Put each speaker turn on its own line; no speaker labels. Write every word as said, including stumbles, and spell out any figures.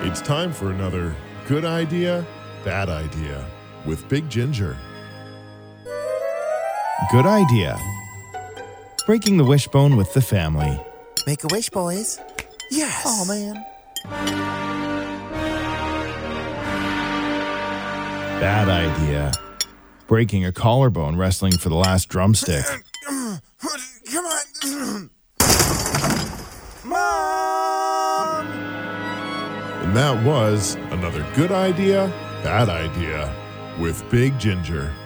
It's time for another good idea, bad idea with Big Ginger.
Good idea. Breaking the wishbone with the family.
Make a wish, boys.
Yes.
Oh, man.
Bad idea. Breaking a collarbone wrestling for the last drumstick.
Come on.
Mom!
And that was another good idea, bad idea with Big Ginger.